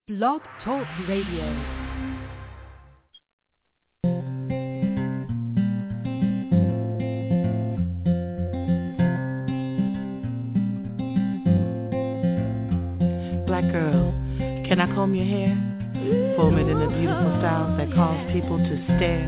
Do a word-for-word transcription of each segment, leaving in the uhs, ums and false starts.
Blog Talk Radio. Black girl, can I comb your hair? Form it in the beautiful styles that cause people to stare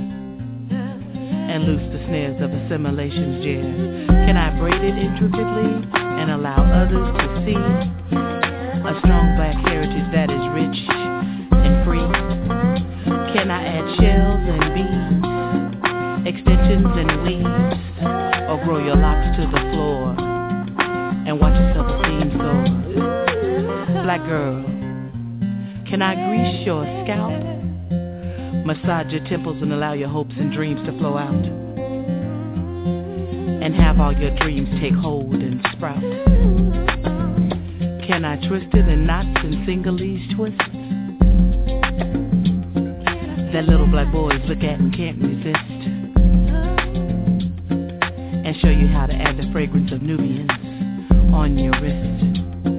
and loose the snares of assimilation's jeer. Can I braid it intricately and allow others to see a strong black heritage that is rich and free? Can I add shells and beads, extensions and weaves, or grow your locks to the floor and watch your self-esteem soar? Black girl, can I grease your scalp, massage your temples and allow your hopes and dreams to flow out, and have all your dreams take hold and sprout? Can I twist it in knots and singleese twists that little black boys look at and can't resist, and show you how to add the fragrance of Nubians on your wrist?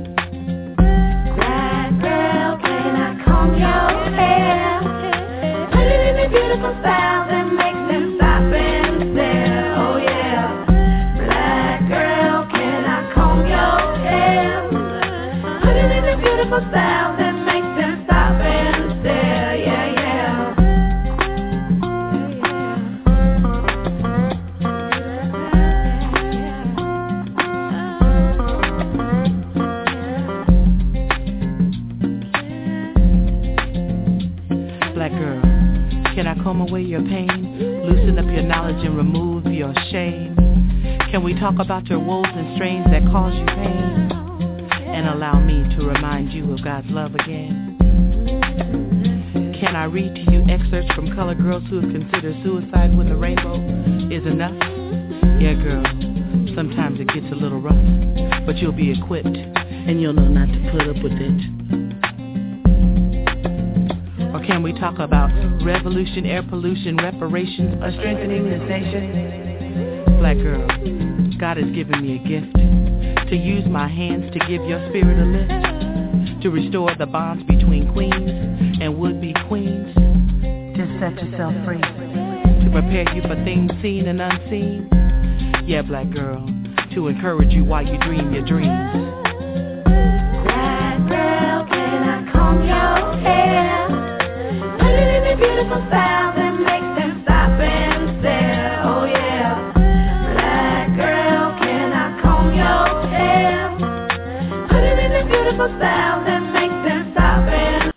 Black girl, can I comb your hair? Put it in a beautiful style that makes them stop and stare. Oh yeah. Black girl, can I comb your hair? Put it in a beautiful style that makes them stop and stare. Yeah, yeah. Black girl, can I comb away your pain, loosen up your knowledge and remove your shame? Can we talk about your woes and strains that cause you pain, and allow me to remind you of God's love again? Can I read to you excerpts from colored girls who have considered suicide when the rainbow is enough? Yeah, girl, sometimes it gets a little rough, but you'll be equipped, and you'll know not to put up with it. Or can we talk about revolution, air pollution, reparations, or strengthening this nation? Black girl, God has given me a gift to use my hands to give your spirit a lift, to restore the bonds between queens and would-be queens, to set yourself free, to prepare you for things seen and unseen. Yeah, black girl, to encourage you while you dream your dreams. Black girl, can I comb your hair? Put it in a beautiful style that makes them stop and stare. Oh yeah. Black girl, can I comb your hair? Put it in a beautiful style that makes them stop and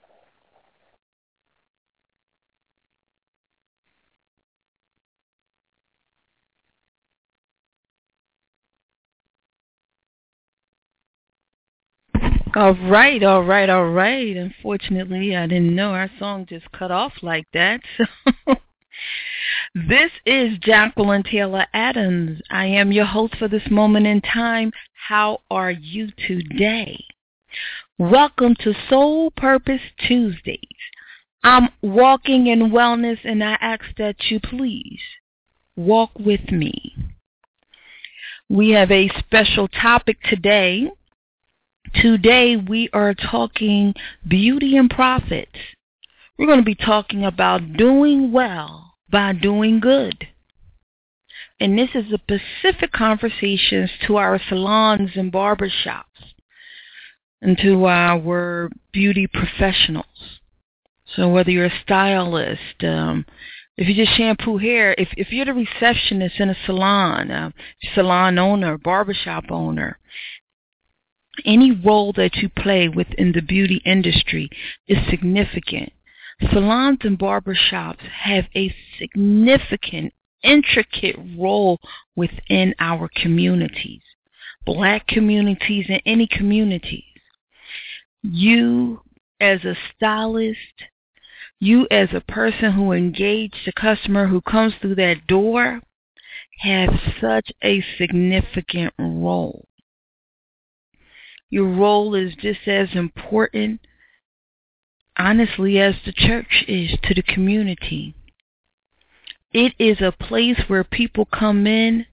All right, all right, all right. Unfortunately, I didn't know our song just cut off like that. So this is Jacqueline Taylor Adams. I am your host for this moment in time. How are you today? Welcome to Soul Purpose Tuesdays. I'm walking in wellness, and I ask that you please walk with me. We have a special topic today. Today we are talking beauty and profits. We're going to be talking about doing well by doing good. And this is a specific conversations to our salons and barbershops and to our beauty professionals. So whether you're a stylist, um, if you just shampoo hair, if, if you're the receptionist in a salon, uh, salon owner, barbershop owner, any role that you play within the beauty industry is significant. Salons and barbershops have a significant, intricate role within our communities, black communities and any communities. You as a stylist, you as a person who engages the customer who comes through that door have such a significant role. Your role is just as important, honestly, as the church is to the community. It is a place where people come in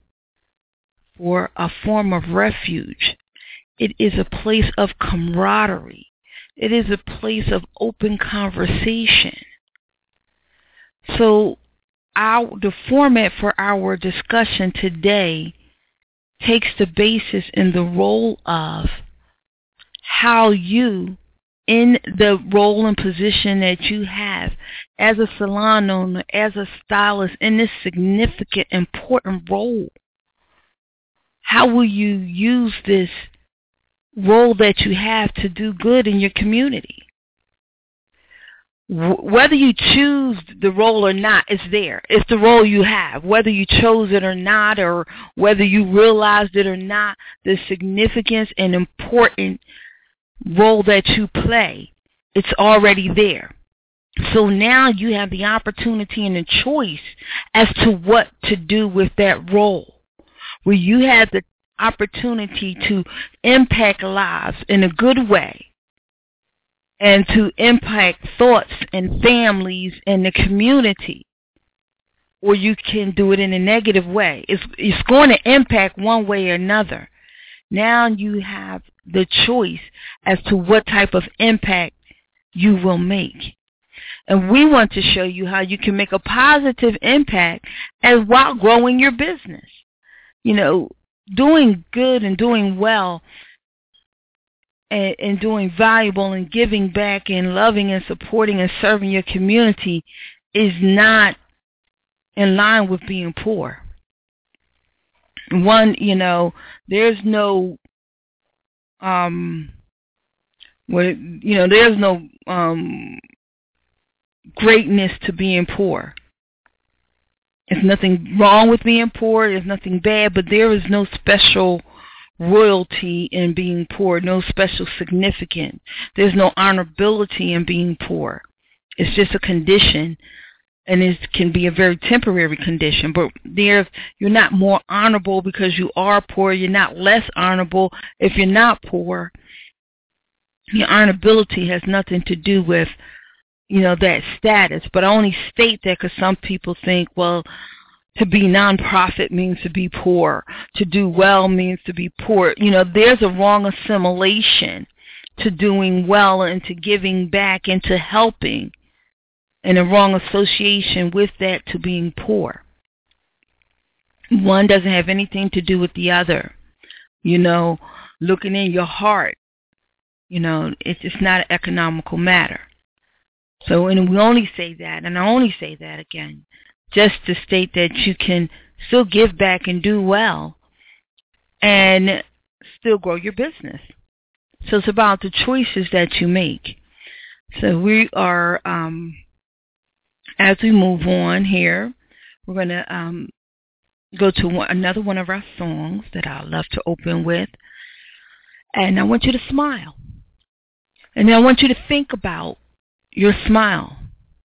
for a form of refuge. It is a place of camaraderie. It is a place of open conversation. So our the format for our discussion today takes the basis in the role of how you, in the role and position that you have as a salon owner, as a stylist, in this significant, important role, how will you use this role that you have to do good in your community? Whether you choose the role or not, it's there. It's the role you have. Whether you chose it or not, or whether you realized it or not, the significance and important role that you play, it's already there. So now you have the opportunity and the choice as to what to do with that role, where you have the opportunity to impact lives in a good way and to impact thoughts and families and the community, or you can do it in a negative way. It's, it's going to impact one way or another. Now you have the choice as to what type of impact you will make. And we want to show you how you can make a positive impact as while growing your business. You know, doing good and doing well and, and doing valuable and giving back and loving and supporting and serving your community is not in line with being poor. One, you know, there's no, um, what, you know, there's no um, greatness to being poor. There's nothing wrong with being poor. There's nothing bad, but there is no special royalty in being poor, no special significance. There's no honorability in being poor. It's just a condition, and it can be a very temporary condition. But there's, you're not more honorable because you are poor. You're not less honorable if you're not poor. Your honorability has nothing to do with, you know, that status. But I only state that because some people think, well, to be nonprofit means to be poor. To do well means to be poor. You know, there's a wrong assimilation to doing well and to giving back and to helping, and a wrong association with that to being poor. One doesn't have anything to do with the other. You know, looking in your heart, you know, it's just not an economical matter. So, and we only say that, and I only say that again, just to state that you can still give back and do well and still grow your business. So it's about the choices that you make. So we are, um, as we move on here, we're going to um, go to one, another one of our songs that I love to open with. And I want you to smile. And then I want you to think about your smile.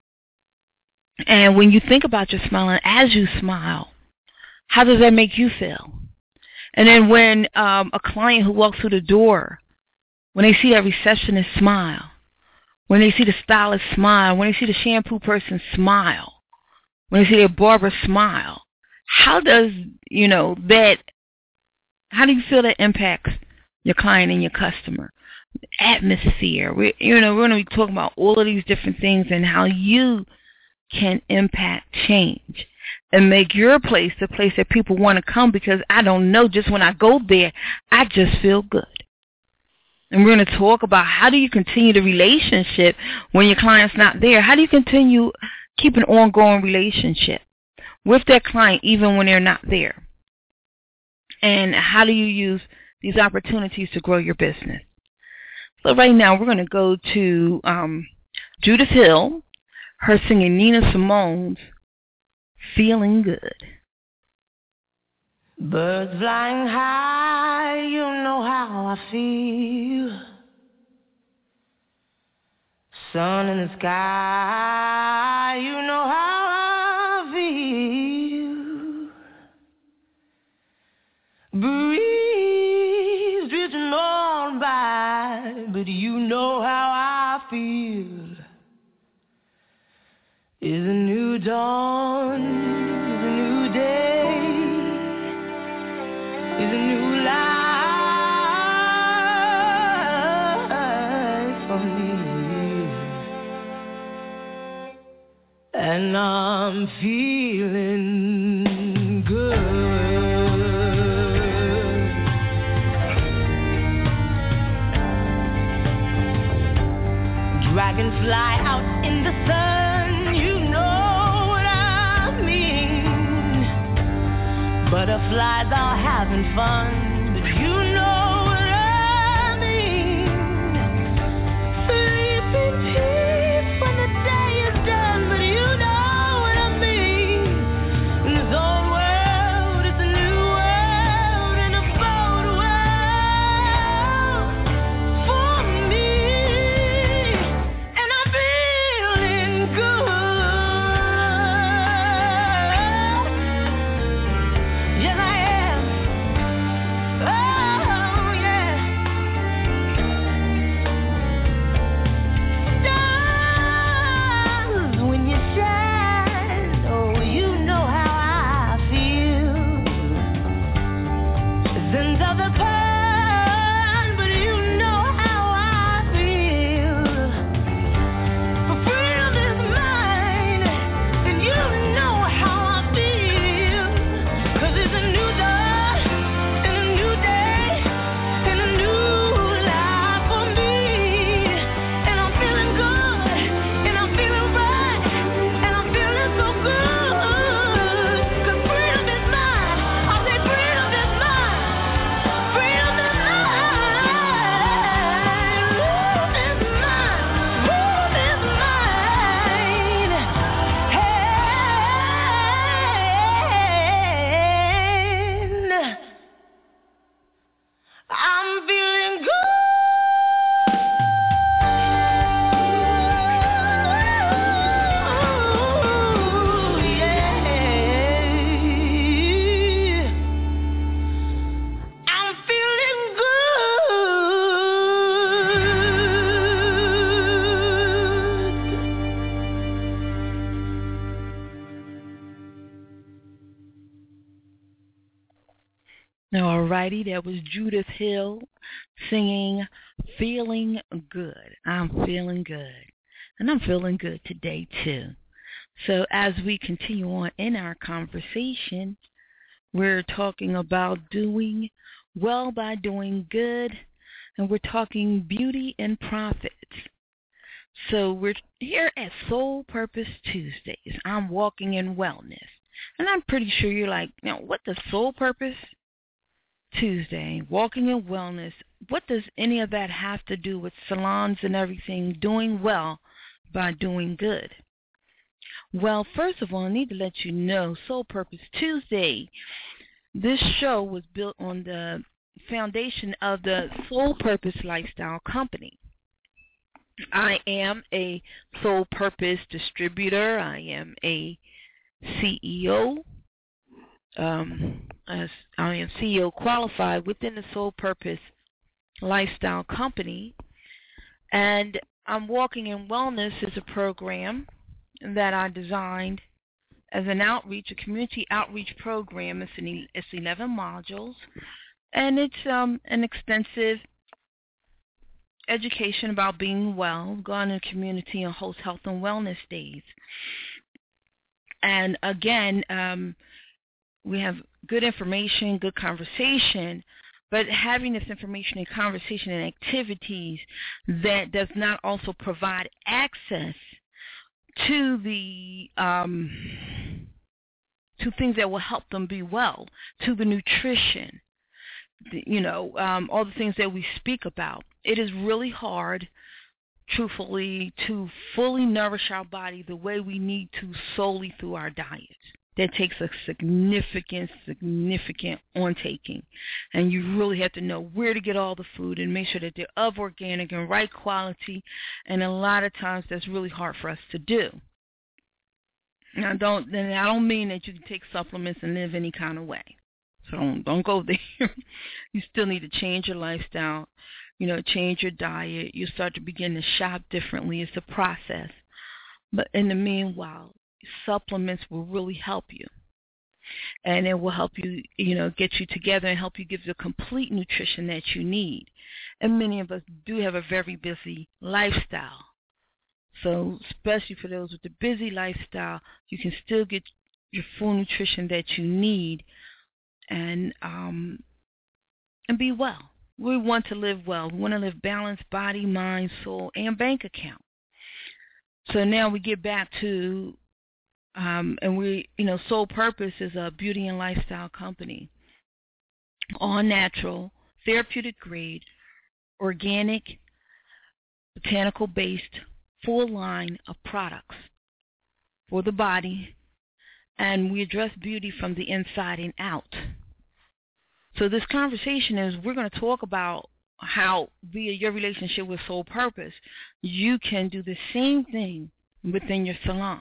And when you think about your smile, and as you smile, how does that make you feel? And then when um, a client who walks through the door, when they see that receptionist smile, when they see the stylist smile, when they see the shampoo person smile, when they see their barber smile, how does, you know, that, how do you feel that impacts your client and your customer? Atmosphere. We, you know, we're going to be talking about all of these different things and how you can impact change and make your place the place that people want to come, because I don't know, just when I go there, I just feel good. And we're going to talk about how do you continue the relationship when your client's not there? How do you continue, keep an ongoing relationship with that client even when they're not there? And how do you use these opportunities to grow your business? So right now we're going to go to um, Judith Hill, her singing Nina Simone's Feeling Good. Birds flying high, you know how I feel. Sun in the sky, you know how I feel. Breeze drifting on by, but you know how I feel. Is a new dawn, is a new day, is a new life for me. and I'm feeling good. Dragonfly out in the sun, you know what I mean. Butterflies are having fun, but you know what I mean. Sleeping peace when the day is done, but you know what I mean. In this old world, it's a new world and a bold world for me. And I'm feeling good. Yes, I am. Oh, yeah. Stars, when you shine, oh, you know how I feel. Sins of the past, but you know how I feel. For freedom is mine, and you know how I feel. 'Cause it's a new dawn, and a new day, and a new life for me. And I'm feeling good, and I'm feeling right, and I'm feeling so good. 'Cause freedom is mine. I say freedom is mine. Freedom is mine. Love is mine. Love is mine. And I'm feeling good. Yeah. I'm feeling Alrighty, that was Judith Hill singing Feeling Good. I'm feeling good. And I'm feeling good today too. So as we continue on in our conversation, we're talking about doing well by doing good, and we're talking beauty and profits. So we're here at Soul Purpose Tuesdays. I'm walking in wellness. And I'm pretty sure you're like, you know, what does Soul Purpose Tuesday, walking in wellness, what does any of that have to do with salons and everything, doing well by doing good? Well, first of all, I need to let you know, Soul Purpose Tuesday, this show was built on the foundation of the Soul Purpose Lifestyle Company. I am a Soul Purpose distributor. I am a C E O. Um, as I am C E O qualified within the Soul Purpose Lifestyle Company, and I'm Walking in Wellness is a program that I designed as an outreach, a community outreach program. It's, an, it's eleven modules, and it's um, an extensive education about being well, go out in the community and host health and wellness days. And again, um, we have good information, good conversation, but having this information and conversation and activities that does not also provide access to the um, to things that will help them be well, to the nutrition, the, you know, um, all the things that we speak about. It is really hard, truthfully, to fully nourish our body the way we need to solely through our diets. That takes a significant, significant on-taking. And you really have to know where to get all the food and make sure that they're of organic and right quality. And a lot of times that's really hard for us to do. Now, don't, and I don't mean that you can take supplements and live any kind of way. So don't, don't go there. You still need to change your lifestyle, you know, change your diet. You start to begin to shop differently. It's a process. But in the meanwhile, supplements will really help you, and it will help you, you know, get you together and help you give the complete nutrition that you need. And many of us do have a very busy lifestyle, So especially for those with the busy lifestyle, you can still get your full nutrition that you need and um, and be well. We want to live well. We want to live balanced body, mind, soul, and bank account. So now we get back to, um, and we, you know, Soul Purpose is a beauty and lifestyle company. All natural, therapeutic grade, organic, botanical-based, full line of products for the body, and we address beauty from the inside and out. So this conversation is we're going to talk about how via your relationship with Soul Purpose, you can do the same thing within your salon.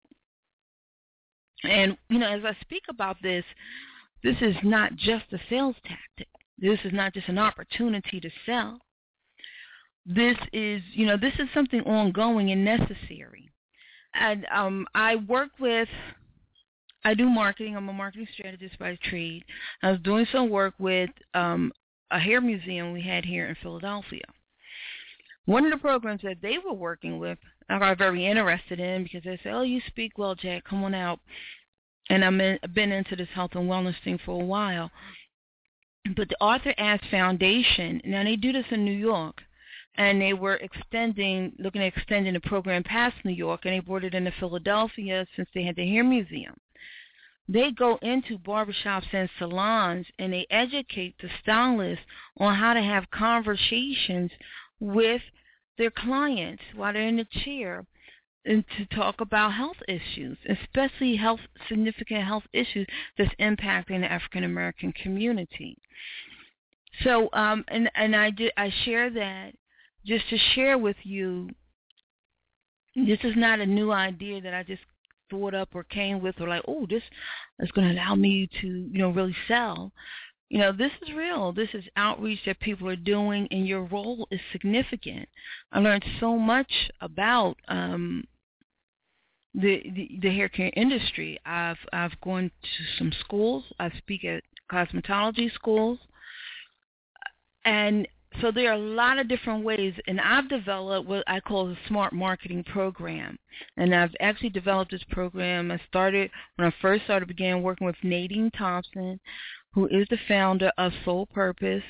And, you know, as I speak about this, this is not just a sales tactic. This is not just an opportunity to sell. This is, you know, this is something ongoing and necessary. And um, I work with, I do marketing. I'm a marketing strategist by trade. I was doing some work with um, a hair museum we had here in Philadelphia. One of the programs that they were working with, I got very interested in because they said, oh, you speak well, Jack, come on out. And I'm in, I've been into this health and wellness thing for a while. But the Arthur Ashe Foundation, now they do this in New York, and they were extending, looking at extending the program past New York, and they brought it into Philadelphia since they had the hair museum. They go into barbershops and salons, and they educate the stylists on how to have conversations with their clients while they're in the chair and to talk about health issues, especially health significant health issues that's impacting the African American community. So, um, and and I did, I share that just to share with you. This is not a new idea that I just thought up or came with, or like, oh, this is going to allow me to, you know, really sell. You know, this is real. This is outreach that people are doing, and your role is significant. I learned so much about um, the, the the hair care industry. I've I've gone to some schools. I speak at cosmetology schools, and so there are a lot of different ways. And I've developed what I call a smart marketing program. And I've actually developed this program. I started when I first started, began working with Nadine Thompson, who is the founder of Soul Purpose.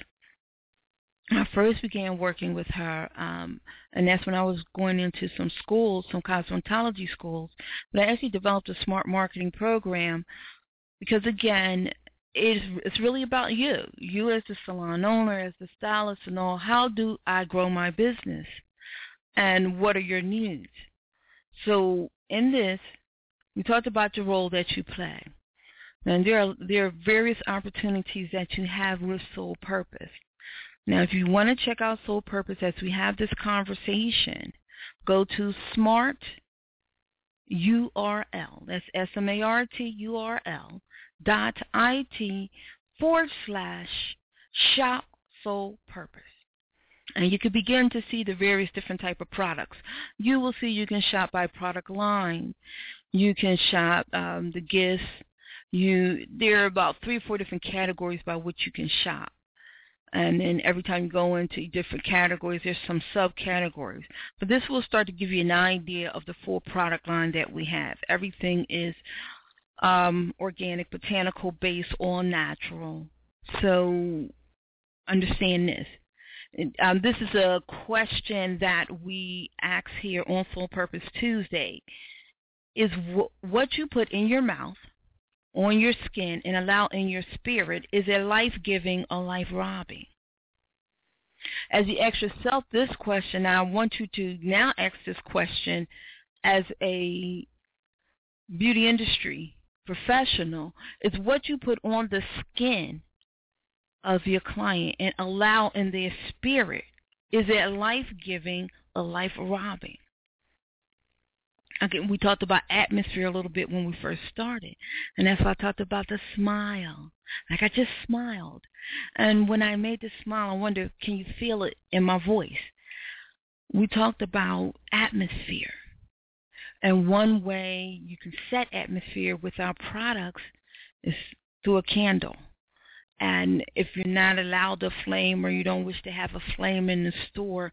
I first began working with her, um, and that's when I was going into some schools, some cosmetology schools. But I actually developed a smart marketing program because, again, it's, it's really about you, you as the salon owner, as the stylist, and all. How do I grow my business, and what are your needs? So in this, we talked about the role that you play. And there are, there are various opportunities that you have with Soul Purpose. Now, if you want to check out Soul Purpose as we have this conversation, go to smart U R L, that's S M A R T U R L, dot I-T forward slash shop Soul Purpose. And you can begin to see the various different type of products. You will see you can shop by product line. You can shop um, the gifts. You, there are about three or four different categories by which you can shop. And then every time you go into different categories, there's some subcategories. But this will start to give you an idea of the full product line that we have. Everything is um, organic, botanical-based, all natural. So understand this. Um, this is a question that we ask here on Soul Purpose Tuesday. Is w- what you put in your mouth, on your skin, and allow in your spirit, is it life-giving or life-robbing? As you ask yourself this question, I want you to now ask this question as a beauty industry professional. Is what you put on the skin of your client and allow in their spirit, is it life-giving or life-robbing? Again, we talked about atmosphere a little bit when we first started, and that's why I talked about the smile. Like I just smiled, and when I made the smile, I wonder, can you feel it in my voice? We talked about atmosphere, and one way you can set atmosphere with our products is through a candle. And if you're not allowed a flame or you don't wish to have a flame in the store,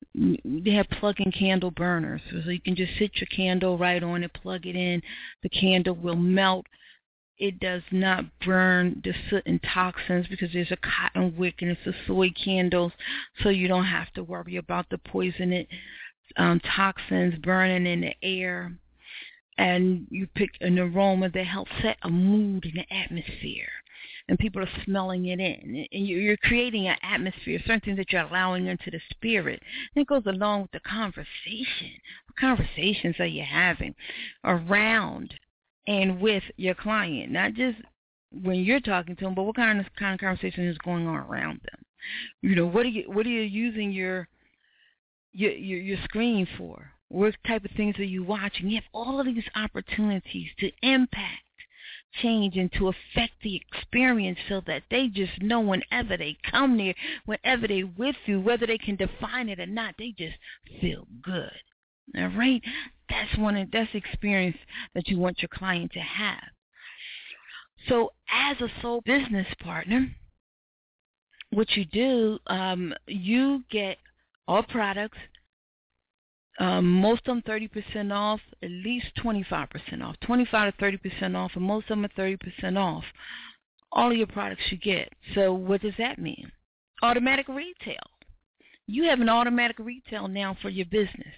They have plug-in candle burners, so you can just sit your candle right on it, plug it in. The candle will melt. It does not burn the soot and toxins because there's a cotton wick and it's a soy candles, so you don't have to worry about the poisonous um, toxins burning in the air. And you pick an aroma that helps set a mood in the atmosphere. And people are smelling it in. And you're creating an atmosphere, certain things that you're allowing into the spirit. And it goes along with the conversation. What conversations are you having around and with your client? Not just when you're talking to them, but what kind of kind of conversation is going on around them? You know, what are you what are you using your your your, your screen for? What type of things are you watching? You have all of these opportunities to impact change and to affect the experience so that they just know whenever they come there, whenever they with you, whether they can define it or not, they just feel good. All right? That's one of, that's the experience that you want your client to have. So as a sole business partner, what you do, um, you get all products, Um, most of them thirty percent off, at least twenty-five percent off, twenty-five to thirty percent off, and most of them are thirty percent off. All of your products you get. So what does that mean? Automatic retail. You have an automatic retail now for your business.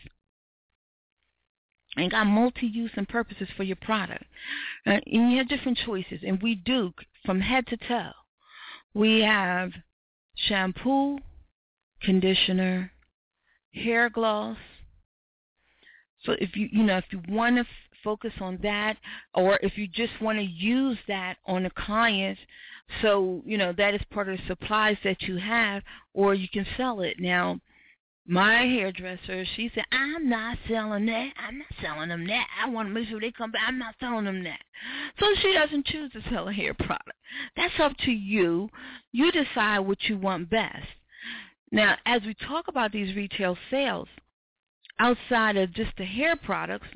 And got multi-use and purposes for your product. Uh, and you have different choices. And we do, from head to toe. We have shampoo, conditioner, hair gloss. So if you, you know, if you want to f- focus on that, or if you just want to use that on a client, so, you know, that is part of the supplies that you have, or you can sell it. Now, my hairdresser, she said, I'm not selling that. I'm not selling them that. I want to make sure they come back. I'm not selling them that. So she doesn't choose to sell a hair product. That's up to you. You decide what you want best. Now, as we talk about these retail sales, outside of just the hair products,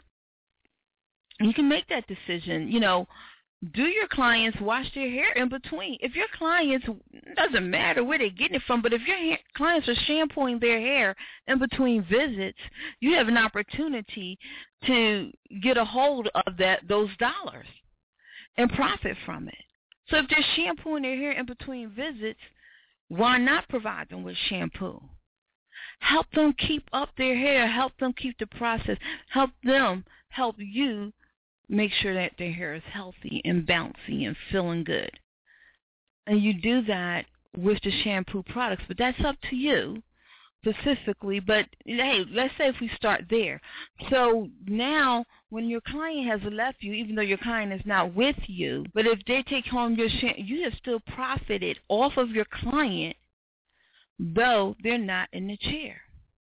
you can make that decision. You know, do your clients wash their hair in between? If your clients, doesn't matter where they're getting it from, but if your hair, clients are shampooing their hair in between visits, you have an opportunity to get a hold of that those dollars and profit from it. So if they're shampooing their hair in between visits, why not provide them with shampoo? Help them keep up their hair. Help them keep the process. Help them help you make sure that their hair is healthy and bouncy and feeling good. And you do that with the shampoo products, but that's up to you specifically. But, hey, let's say if we start there. So now when your client has left you, even though your client is not with you, but if they take home your shampoo, you have still profited off of your client, though they're not in the chair.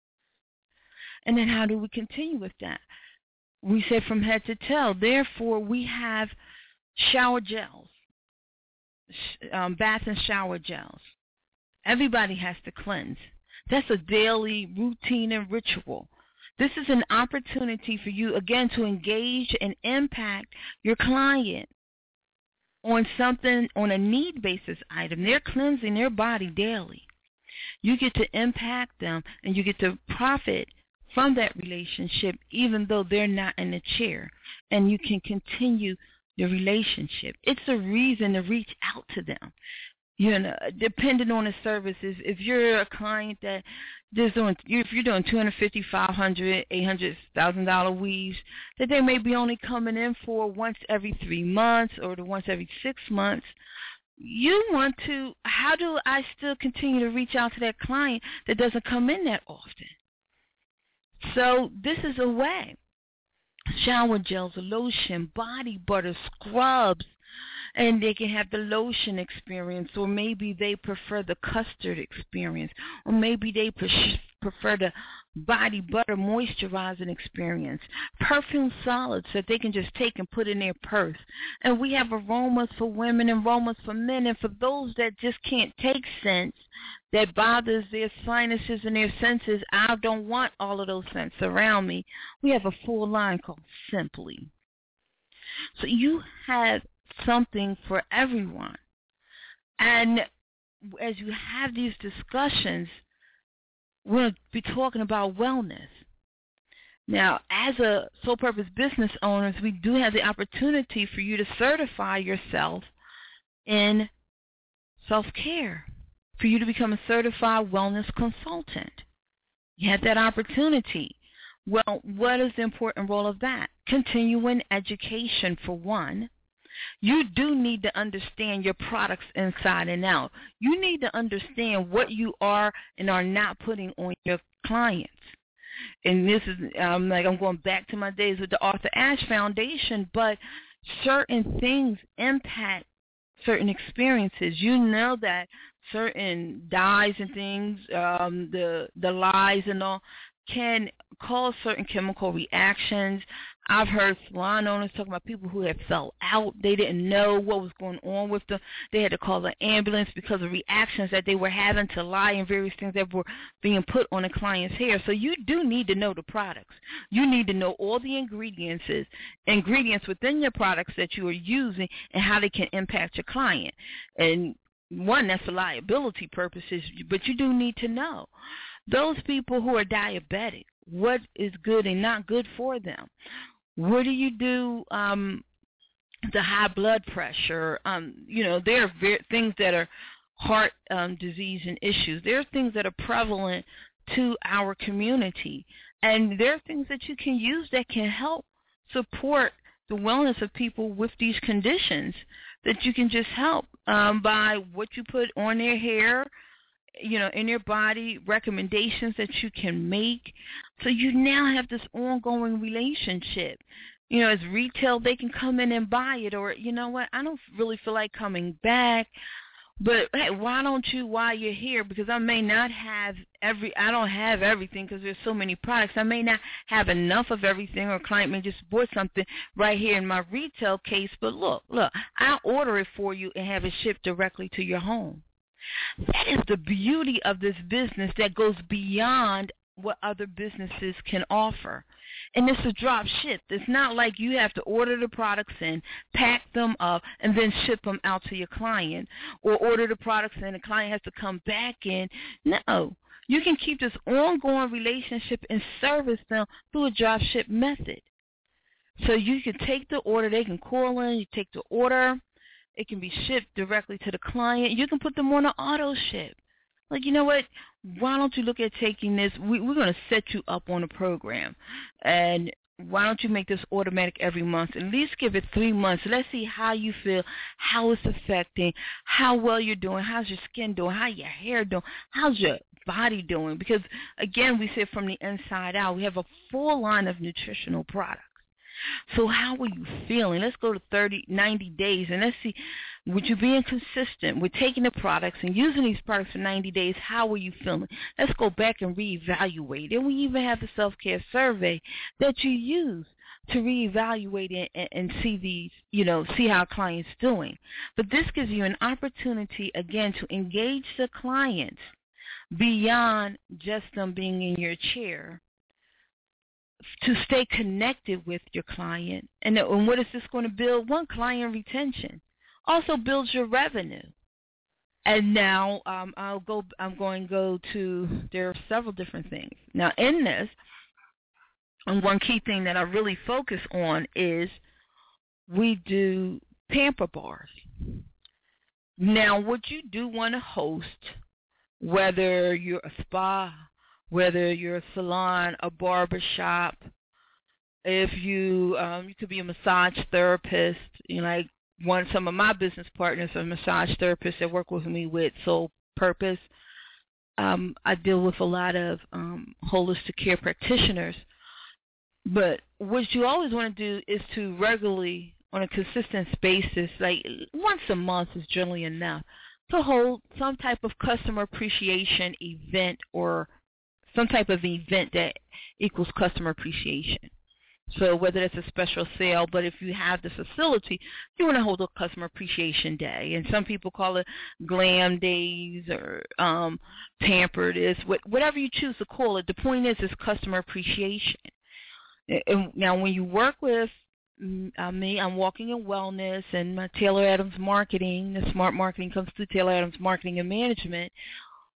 And then how do we continue with that? We said from head to toe. Therefore, we have shower gels, um, bath and shower gels. Everybody has to cleanse. That's a daily routine and ritual. This is an opportunity for you, again, to engage and impact your client on something, on a need basis item. They're cleansing their body daily. You get to impact them, and you get to profit from that relationship, even though they're not in the chair, and you can continue the relationship. It's a reason to reach out to them. You know, depending on the services, if you're a client that is doing, if you're doing two hundred fifty dollars, five hundred dollars, eight hundred thousand dollars weaves, that they may be only coming in for once every three months or the once every six months. You want to, how do I still continue to reach out to that client that doesn't come in that often? So this is a way. Shower gels, lotion, body butter, scrubs, and they can have the lotion experience, or maybe they prefer the custard experience, or maybe they prefer the body butter moisturizing experience. Perfume solids that they can just take and put in their purse. And we have aromas for women and aromas for men, and for those that just can't take scents, that bothers their sinuses and their senses, I don't want all of those scents around me. We have a full line called Simply. So you have something for everyone. And as you have these discussions, we're going to be talking about wellness. Now, as a sole purpose business owners, we do have the opportunity for you to certify yourself in self-care, for you to become a certified wellness consultant. You have that opportunity. Well, what is the important role of that? Continuing education, for one. You do need to understand your products inside and out. You need to understand what you are and are not putting on your clients. And this is, um, like I'm going back to my days with the Arthur Ashe Foundation, but certain things impact certain experiences. You know that certain dyes and things, um, the the lies and all, can cause certain chemical reactions. I've heard salon owners talking about people who had fell out. They didn't know what was going on with them. They had to call an ambulance because of reactions that they were having to lye and various things that were being put on a client's hair. So you do need to know the products. You need to know all the ingredients, ingredients within your products that you are using and how they can impact your client. And one, that's for liability purposes, but you do need to know. Those people who are diabetic, what is good and not good for them? What do you do, um, the high blood pressure? Um, you know, there are ver- things that are heart um, disease and issues. There are things that are prevalent to our community. And there are things that you can use that can help support the wellness of people with these conditions, that you can just help um, by what you put on their hair, you know, in your body, recommendations that you can make. So you now have this ongoing relationship. You know, as retail, they can come in and buy it, or, you know what, I don't really feel like coming back, but hey, why don't you while you're here? Because I may not have every, I don't have everything because there's so many products. I may not have enough of everything, or a client may just bought something right here in my retail case, but look, look, I'll order it for you and have it shipped directly to your home. That is the beauty of this business that goes beyond what other businesses can offer. And it's a drop ship. It's not like you have to order the products in, pack them up, and then ship them out to your client, or order the products in and the client has to come back in. No. You can keep this ongoing relationship and service them through a drop ship method. So you can take the order. They can call in. You take the order. It can be shipped directly to the client. You can put them on an auto ship. Like, you know what? Why don't you look at taking this? We, we're going to set you up on a program. And why don't you make this automatic every month? At least give it three months. Let's see how you feel, how it's affecting, how well you're doing, how's your skin doing, how your hair doing, how's your body doing. Because, again, we say from the inside out, we have a full line of nutritional products. So how are you feeling? Let's go to thirty, ninety days, and let's see, would you being consistent with taking the products and using these products for ninety days? How are you feeling? Let's go back and reevaluate. And we even have the self-care survey that you use to reevaluate and, and see these, you know, see how a client's doing. But this gives you an opportunity, again, to engage the clients beyond just them being in your chair, to stay connected with your client. And, and what is this going to build? One, client retention. Also builds your revenue. And now um, I'll go. I'm going to go to, there are several different things. Now in this, and one key thing that I really focus on is we do pamper bars. Now what you do want to host, whether you're a spa, whether you're a salon, a barber shop, if you um, you could be a massage therapist. You know, like one some of my business partners are massage therapists that work with me with Sole Purpose. Um, I deal with a lot of um, holistic care practitioners. But what you always want to do is to regularly, on a consistent basis, like once a month is generally enough, to hold some type of customer appreciation event, or some type of event that equals customer appreciation. So whether it's a special sale, but if you have the facility, you want to hold a customer appreciation day. And some people call it glam days or um, pampered is, whatever you choose to call it. The point is, is customer appreciation. And now when you work with uh, me, I'm Walking in Wellness and my Taylor Adams Marketing, the Smart Marketing comes through Taylor Adams Marketing and Management.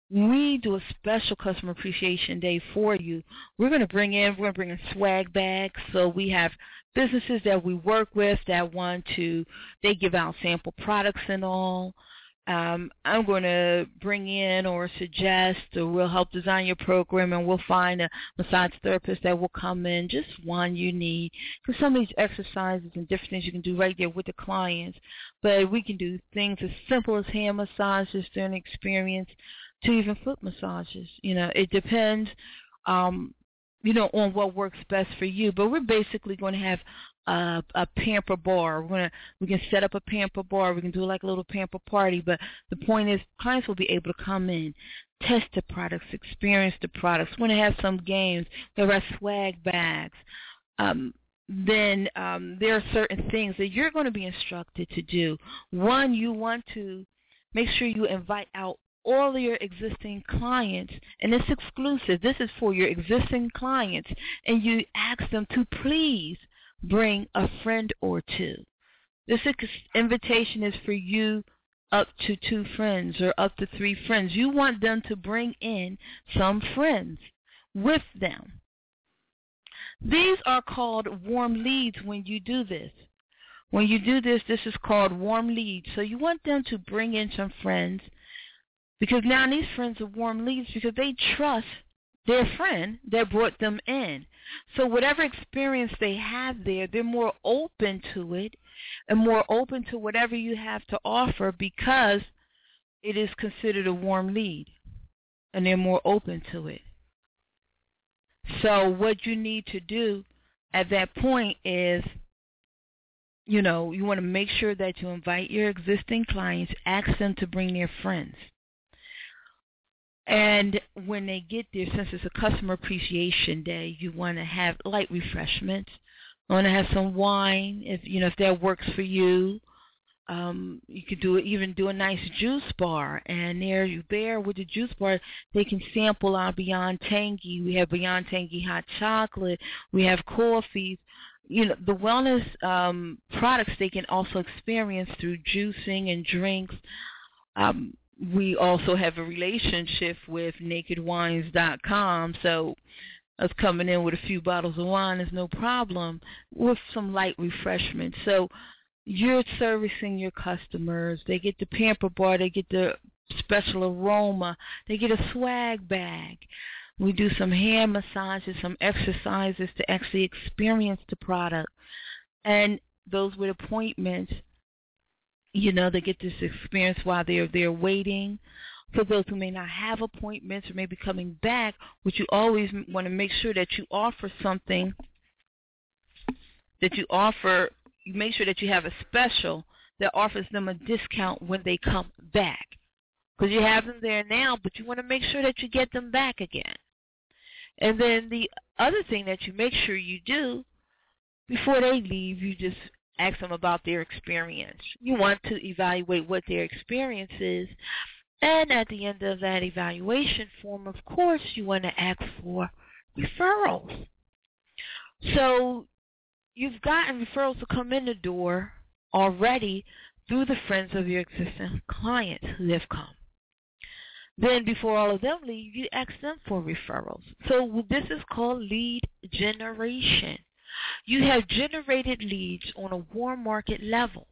we do a special customer appreciation day for you. We're going to bring in, we're going to bring in swag bags. So we have businesses that we work with that want to, they give out sample products and all. Um, I'm going to bring in or suggest or we'll help design your program, and we'll find a massage therapist that will come in, just one you need, because some of these exercises and different things you can do right there with the clients. But we can do things as simple as hand massages during the experience to even foot massages. You know, it depends, um, you know, on what works best for you. But we're basically going to have a, a pamper bar. We're gonna we can set up a pamper bar. We can do like a little pamper party. But the point is, clients will be able to come in, test the products, experience the products. We're gonna have some games. There are swag bags. Um, then um, there are certain things that you're going to be instructed to do. One, you want to make sure you invite out all of your existing clients, and it's exclusive. This is for your existing clients, and you ask them to please bring a friend or two. This invitation is for you up to two friends or up to three friends. You want them to bring in some friends with them. These are called warm leads when you do this. When you do this, this is called warm leads. So you want them to bring in some friends, because now these friends are warm leads because they trust their friend that brought them in. So whatever experience they have there, they're more open to it and more open to whatever you have to offer because it is considered a warm lead, and they're more open to it. So what you need to do at that point is, you know, you want to make sure that you invite your existing clients, ask them to bring their friends. And when they get there, since it's a customer appreciation day, you want to have light refreshments. You want to have some wine, if you know if that works for you. Um, you could do even do a nice juice bar, and there you there with the juice bar, they can sample our Beyond Tangy. We have Beyond Tangy hot chocolate. We have coffees. You know, the wellness um, products they can also experience through juicing and drinks. Um, We also have a relationship with naked wines dot com, so us coming in with a few bottles of wine is no problem with some light refreshment. So you're servicing your customers. They get the pamper bar. They get the special aroma. They get a swag bag. We do some hand massages, some exercises to actually experience the product. And those with appointments, you know, they get this experience while they're they're waiting. For those who may not have appointments or may be coming back, which you always want to make sure that you offer something, that you offer, you make sure that you have a special that offers them a discount when they come back. Because you have them there now, but you want to make sure that you get them back again. And then the other thing that you make sure you do, before they leave, you just ask them about their experience. You want to evaluate what their experience is. And at the end of that evaluation form, of course, you want to ask for referrals. So you've gotten referrals to come in the door already through the friends of your existing clients who have come. Then before all of them leave, you ask them for referrals. So this is called lead generation. You have generated leads on a warm market level.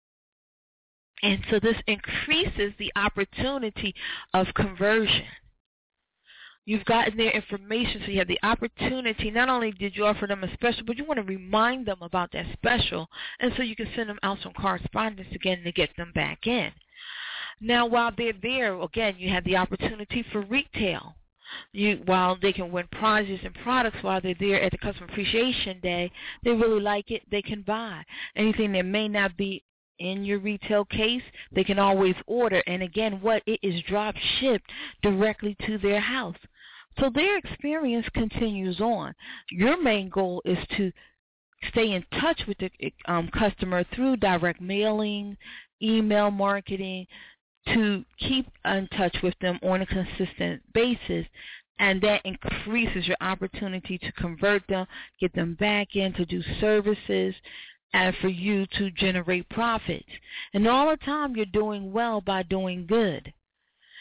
And so this increases the opportunity of conversion. You've gotten their information, so you have the opportunity. Not only did you offer them a special, but you want to remind them about that special, and so you can send them out some correspondence again to get them back in. Now, while they're there, again, you have the opportunity for retail. You, while they can win prizes and products while they're there at the Customer Appreciation Day, they really like it, they can buy. Anything that may not be in your retail case, they can always order. And again, what it is drop shipped directly to their house. So their experience continues on. Your main goal is to stay in touch with the um, customer through direct mailing, email marketing, to keep in touch with them on a consistent basis. And that increases your opportunity to convert them, get them back in to do services, and for you to generate profits. And all the time you're doing well by doing good.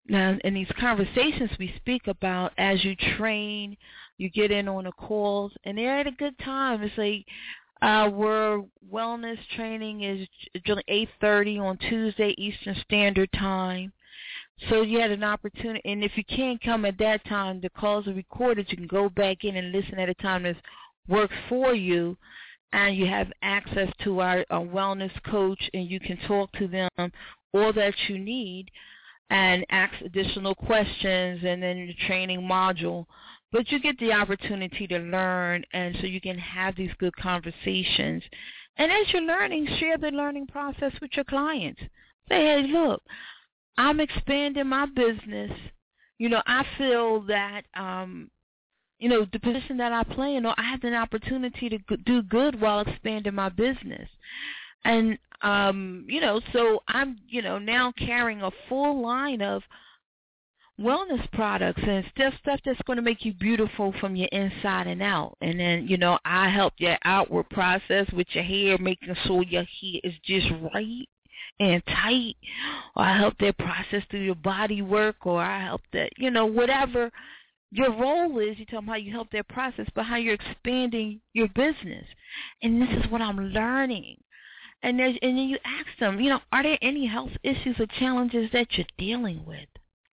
Now, in these conversations we speak about, as you train, you get in on the calls, and they're at a good time. It's like our wellness training is eight thirty on Tuesday Eastern Standard Time. So you had an opportunity, and if you can't come at that time, the calls are recorded. You can go back in and listen at a time that works for you, and you have access to our, our wellness coach, and you can talk to them all that you need and ask additional questions, and then the training module. But you get the opportunity to learn, and so you can have these good conversations. And as you're learning, share the learning process with your clients. Say, hey, look, I'm expanding my business. You know, I feel that, um, you know, the position that I play in, I have an opportunity to do good while expanding my business. And, um, you know, so I'm, you know, now carrying a full line of wellness products and stuff, stuff that's going to make you beautiful from your inside and out. And then, you know, I help your outward process with your hair, making sure your hair is just right and tight. Or I help that process through your body work, or I help that, you know, whatever your role is. You tell them how you help their process, but how you're expanding your business. And this is what I'm learning. And, and then you ask them, you know, are there any health issues or challenges that you're dealing with?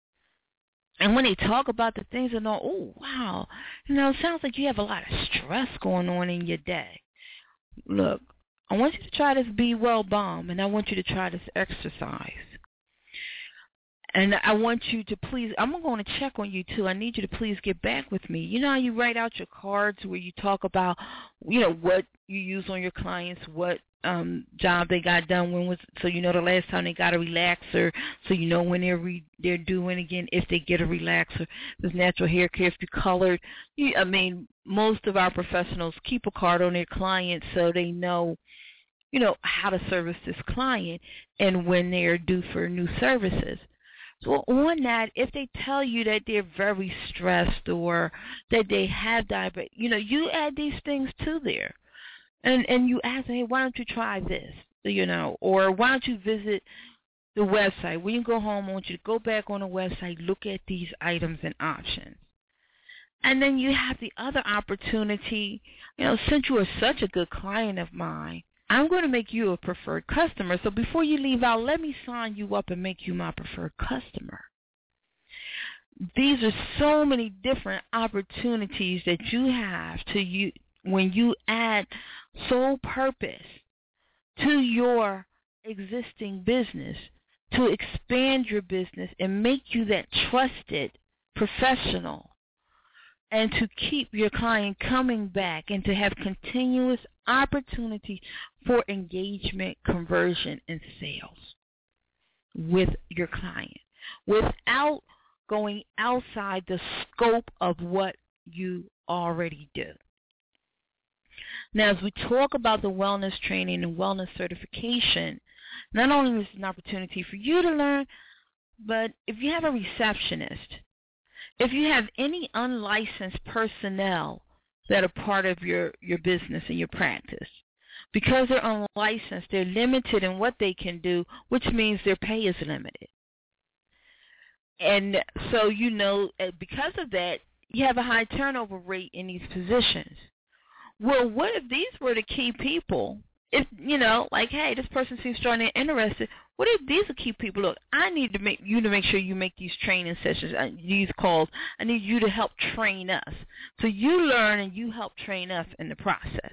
And when they talk about the things, they know, oh, wow, you know, it sounds like you have a lot of stress going on in your day. Look, I want you to try this Be Well Balm, and I want you to try this exercise. And I want you to please, I'm going to check on you, too. I need you to please get back with me. You know how you write out your cards where you talk about, you know, what you use on your clients, what um, job they got done, when was, so you know the last time they got a relaxer, so you know when they're re, they're doing again, if they get a relaxer. There's natural hair care, if you colored. You, I mean, most of our professionals keep a card on their clients so they know, you know, how to service this client and when they're due for new services. So on that, if they tell you that they're very stressed or that they have diabetes, you know, you add these things to there. And and you ask them, hey, why don't you try this, you know, or why don't you visit the website? When you go home, I want you to go back on the website, look at these items and options. And then you have the other opportunity, you know, since you are such a good client of mine, I'm going to make you a preferred customer. So before you leave out, let me sign you up and make you my preferred customer. These are so many different opportunities that you have to you when you add sole purpose to your existing business to expand your business and make you that trusted professional, and to keep your client coming back and to have continuous opportunity for engagement, conversion, and sales with your client without going outside the scope of what you already do. Now, as we talk about the wellness training and wellness certification, not only is it an opportunity for you to learn, but if you have a receptionist, if you have any unlicensed personnel that are part of your, your business and your practice, because they're unlicensed, they're limited in what they can do, which means their pay is limited. And so, you know, because of that, you have a high turnover rate in these positions. Well, what if these were the key people? If, you know, like, hey, this person seems strong and interested. What if these are key people? Look, I need to make you to make sure you make these training sessions, these calls. I need you to help train us. So you learn and you help train us in the process.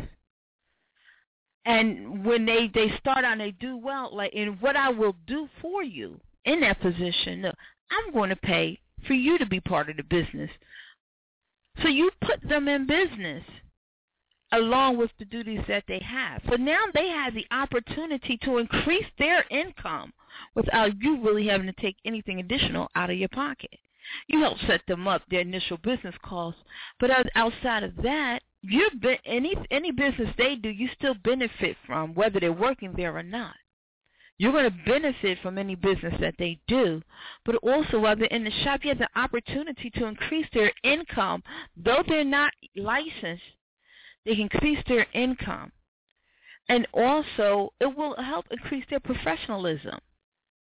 And when they, they start out and they do well, like, and what I will do for you in that position, look, I'm going to pay for you to be part of the business. So you put them in business along with the duties that they have. So now they have the opportunity to increase their income without you really having to take anything additional out of your pocket. You help set them up, their initial business costs, but outside of that, you any any business they do, you still benefit from, whether they're working there or not. You're going to benefit from any business that they do, but also while they're in the shop, you have the opportunity to increase their income. Though they're not licensed, they can increase their income. And also, it will help increase their professionalism.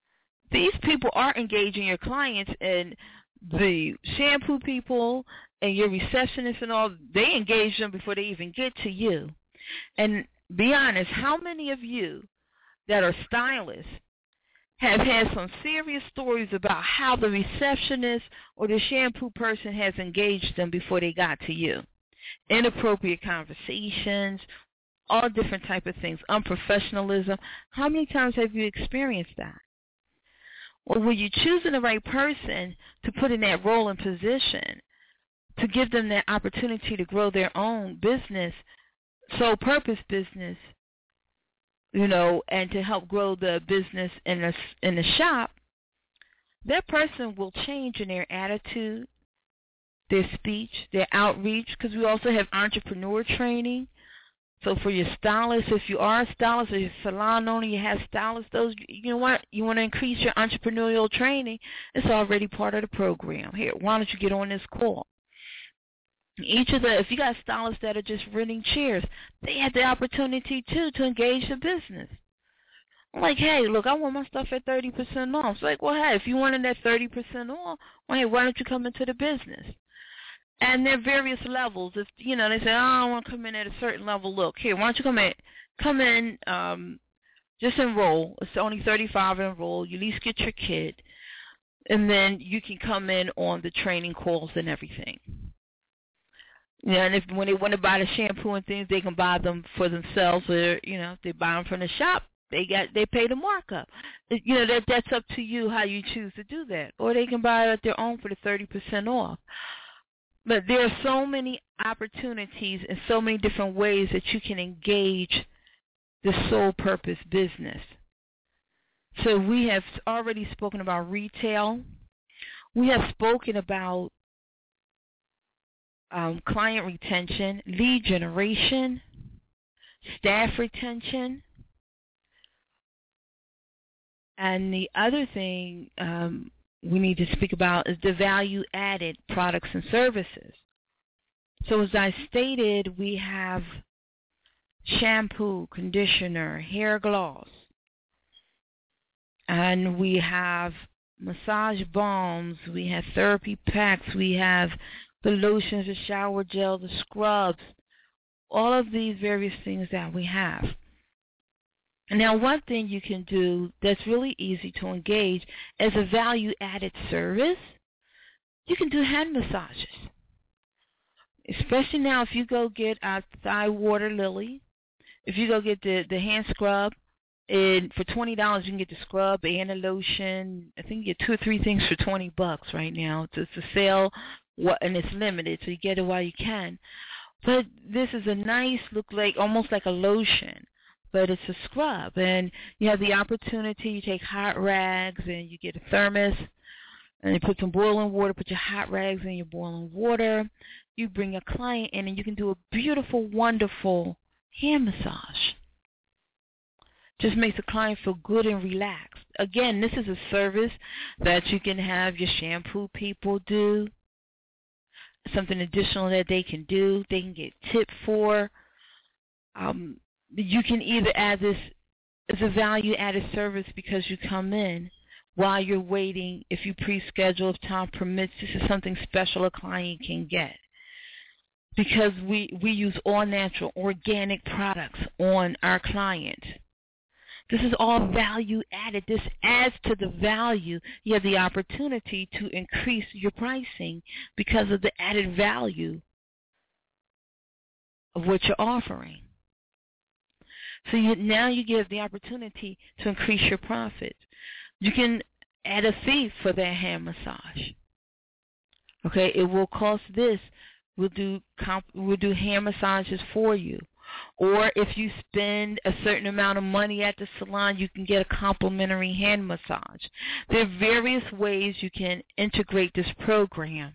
these people are engaging your clients, and the shampoo people and your receptionists and all, they engage them before they even get to you. And be honest, how many of you that are stylists have had some serious stories about how the receptionist or the shampoo person has engaged them before they got to you? Inappropriate conversations, all different type of things, unprofessionalism. How many times have you experienced that? Or were you choosing the right person to put in that role and position to give them that opportunity to grow their own business, sole purpose business, you know, and to help grow the business in the, in the shop? That person will change in their attitude, their speech, their outreach, because we also have entrepreneur training. So for your stylists, if you are a stylist or you're a salon owner, you have stylists, those, you know what, you want to increase your entrepreneurial training, it's already part of the program. Here, why don't you get on this call? Each of the, if you got stylists that are just renting chairs, they have the opportunity, too, to engage the business. I'm like, hey, look, I want my stuff at thirty percent off. It's like, well, hey, if you wanted that thirty percent off, well, hey, why don't you come into the business? And there are various levels. If, you know, they say, oh, I want to come in at a certain level. Look, here, why don't you come in, come in, um, just enroll. It's only thirty-five dollars enroll. You at least get your kit. And then you can come in on the training calls and everything. Yeah, and if when they want to buy the shampoo and things, they can buy them for themselves. Or, you know, if they buy them from the shop, they got they pay the markup. You know, that that's up to you how you choose to do that. Or they can buy it at their own for the thirty percent off. But there are so many opportunities and so many different ways that you can engage the sole purpose business. So we have already spoken about retail. We have spoken about um, client retention, lead generation, staff retention. And the other thing um, we need to speak about is the value-added products and services. So as I stated, we have shampoo, conditioner, hair gloss, and we have massage balms, we have therapy packs, we have the lotions, the shower gel, the scrubs, all of these various things that we have. Now, one thing you can do that's really easy to engage as a value-added service, you can do hand massages. Especially now if you go get a thigh water lily, if you go get the, the hand scrub, and for twenty dollars you can get the scrub and the lotion. I think you get two or three things for twenty bucks right now. It's a sale, and it's limited, so you get it while you can. But this is a nice, look like almost like a lotion, but it's a scrub, and you have the opportunity. You take hot rags and you get a thermos, and you put some boiling water, put your hot rags in your boiling water. You bring a client in, and you can do a beautiful, wonderful hand massage. Just makes the client feel good and relaxed. Again, this is a service that you can have your shampoo people do, something additional that they can do, they can get tipped for. Um, you can either add this as a value-added service because you come in while you're waiting. If you pre-schedule, if time permits, this is something special a client can get. Because we, we use all natural, organic products on our client. This is all value added. This adds to the value. You have the opportunity to increase your pricing because of the added value of what you're offering. So you, now you give the opportunity to increase your profit. You can add a fee for that hand massage. Okay, it will cost this. We'll do comp, we'll do hand massages for you. Or if you spend a certain amount of money at the salon, you can get a complimentary hand massage. There are various ways you can integrate this program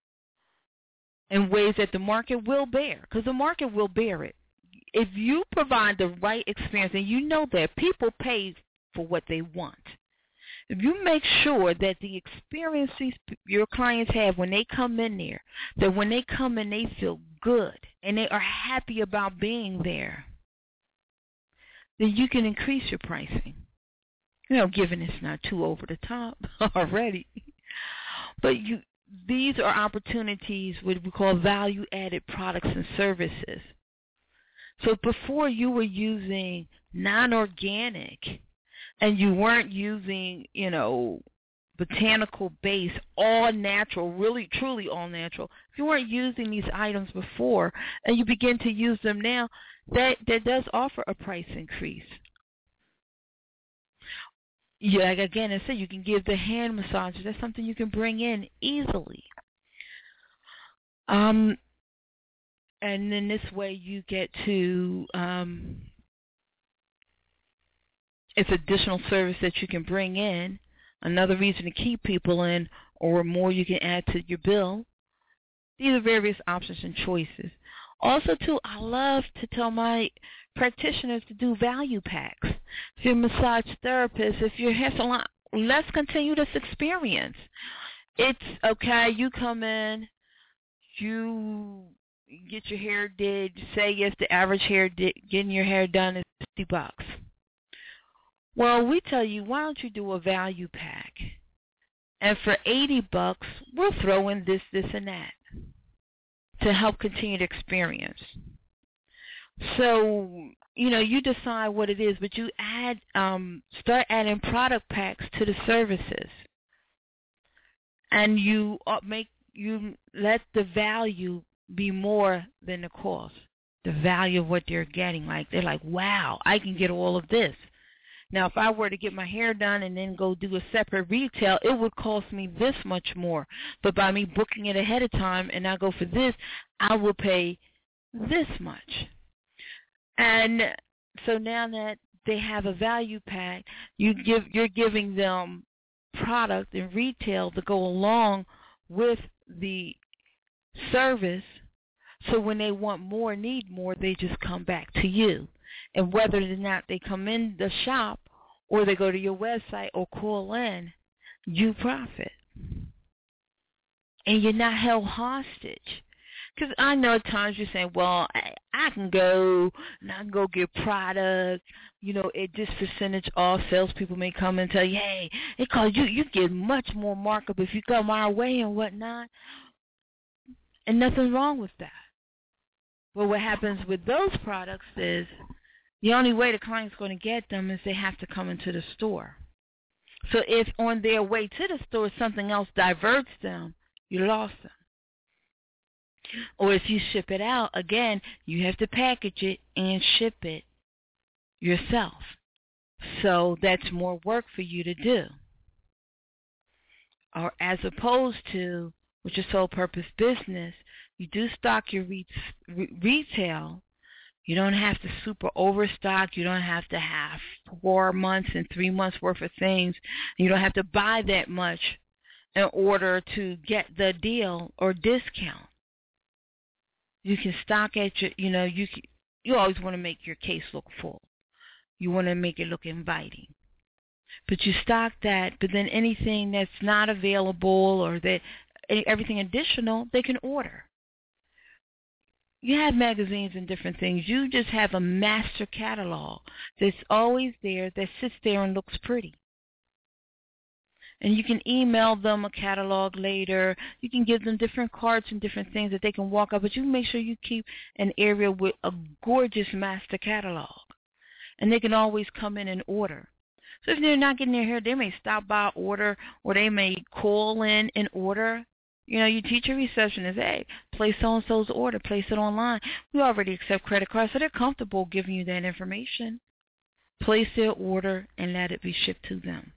in ways that the market will bear, because the market will bear it. If you provide the right experience, and you know that people pay for what they want, if you make sure that the experiences your clients have when they come in there, that when they come in they feel good and they are happy about being there, then you can increase your pricing. You know, given it's not too over the top already. But you, these are opportunities, what we call value-added products and services. So before you were using non-organic and you weren't using, you know, botanical base, all natural, really, truly all natural, if you weren't using these items before and you begin to use them now, that, that does offer a price increase. Yeah, like again, I said, you can give the hand massages. That's something you can bring in easily. Um, and then this way you get to, um, it's additional service that you can bring in, another reason to keep people in, or more you can add to your bill. These are various options and choices. Also, too, I love to tell my practitioners to do value packs. If you're a massage therapist, if you're a hair salon, let's continue this experience. It's okay, you come in, you get your hair did, say yes, the average hair did, getting your hair done is fifty bucks. Well, we tell you, why don't you do a value pack? And for eighty bucks, we'll throw in this, this, and that to help continue the experience. So, you know, you decide what it is, but you add, um, start adding product packs to the services, and you make you let the value be more than the cost. The value of what they're getting, like they're like, wow, I can get all of this. Now, if I were to get my hair done and then go do a separate retail, it would cost me this much more. But by me booking it ahead of time and I go for this, I will pay this much. And so now that they have a value pack, you give, you're giving them product and retail to go along with the service. So when they want more, need more, they just come back to you. And whether or not they come in the shop or they go to your website or call in, you profit. And you're not held hostage. Because I know at times you're saying, well, I, I can go and I can go get product, you know, at this percentage off. Salespeople may come and tell you, hey, it calls you, you get much more markup if you come our way and whatnot. And nothing wrong with that. But what happens with those products is the only way the client's going to get them is they have to come into the store. So if on their way to the store something else diverts them, you lost them. Or if you ship it out, again, you have to package it and ship it yourself. So that's more work for you to do. Or as opposed to, with your sole purpose business, you do stock your re- re- retail. You don't have to super overstock. You don't have to have four months and three months worth of things. You don't have to buy that much in order to get the deal or discount. You can stock at your, you know, you can, you always want to make your case look full. You want to make it look inviting. But you stock that, but then anything that's not available or that everything additional, they can order. You have magazines and different things. You just have a master catalog that's always there, that sits there and looks pretty. And you can email them a catalog later. You can give them different cards and different things that they can walk up. But you make sure you keep an area with a gorgeous master catalog. And they can always come in and order. So if they're not getting their hair, they may stop by, order, or they may call in and order. You know, you teach your receptionist, hey, place so-and-so's order, place it online. We already accept credit cards, so they're comfortable giving you that information. Place their order and let it be shipped to them.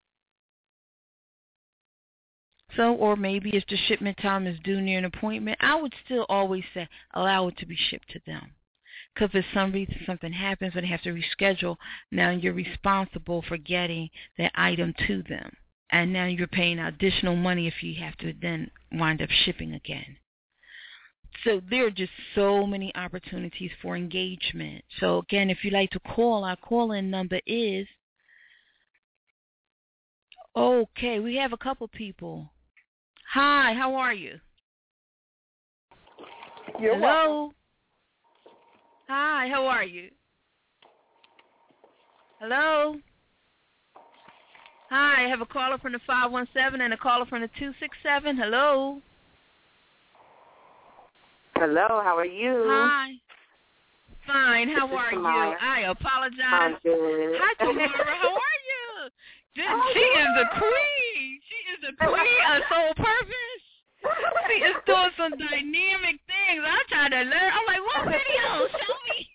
So, or maybe if the shipment time is due near an appointment, I would still always say allow it to be shipped to them. Because if for some reason something happens or they have to reschedule, now you're responsible for getting that item to them. And now you're paying additional money if you have to then wind up shipping again. So there are just so many opportunities for engagement. So again, if you like to call, our call-in number is, okay, we have a couple people. Hi, how are you? You're Hello? welcome. Hi, how are you? Hello? Hi, I have a caller from the five one seven and a caller from the two six seven. Hello. Hello, how are you? Hi. Fine, how are Tamara. you? I apologize. I'm good. Hi, Tamara. How are you? This, she is a queen. She is a queen of soul purpose. She is doing some dynamic things. I'm trying to learn. I'm like, what video? Show me.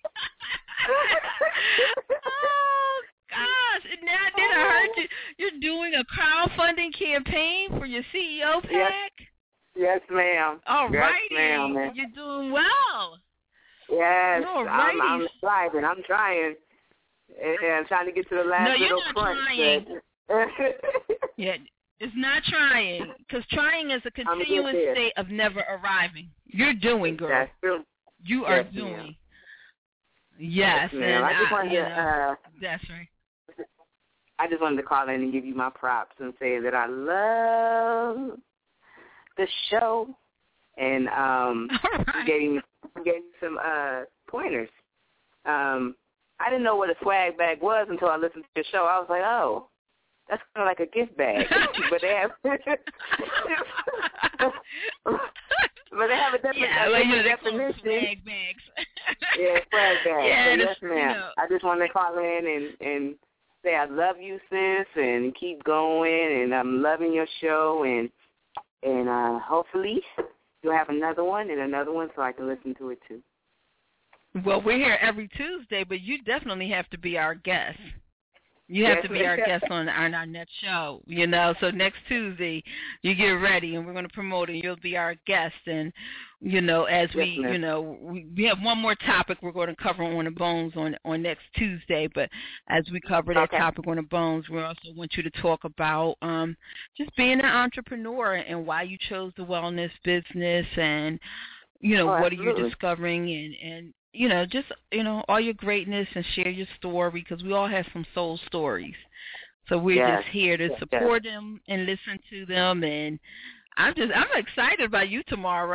Oh, gosh. And now did I heard you. You're doing a crowdfunding campaign for your C E O pack? Yes, yes ma'am. All righty. Yes, ma'am. You're doing well. Yes, All I'm, I'm righty. striving. I'm trying. And I'm trying to get to the last No, you're little not crunch. trying. But Yeah, it's not trying, because trying is a I'm continuous good there. state of never arriving. You're doing, girl. That's true. You are Yes, doing. ma'am. Yes, Yes, ma'am. and I just I, wanted you to, know, uh, that's right. I just wanted to call in and give you my props and say that I love the show and um, All right. getting getting some uh, pointers. Um, I didn't know what a swag bag was until I listened to your show. I was like, oh, that's kind of like a gift bag, but they have, but they have a different, Yeah, a well, different you know, they call them definition. swag bags. Yeah, swag bag. Yeah, So, that's, yes, you ma'am. know. I just wanted to call in and and say I love you, sis, and keep going. And I'm loving your show, and and uh, hopefully you'll have another one and another one so I can listen to it too. Well, we're here every Tuesday, but you definitely have to be our guest. You have Yes, to be our ma'am. guest on, on our next show, you know. So next Tuesday, you get ready, and we're going to promote it. You'll be our guest, and you know, as Yes, we, ma'am. you know, we, we have one more topic we're going to cover on the bones on on next Tuesday. But as we cover that Okay. topic on the bones, we also want you to talk about um, just being an entrepreneur and why you chose the wellness business, and you know, Oh, what are you absolutely. discovering, and and you know, just, you know, all your greatness, and share your story, because we all have some soul stories. So we're Yes. just here to Yes, support them and listen to them. And I'm just, I'm excited about you, Tamara.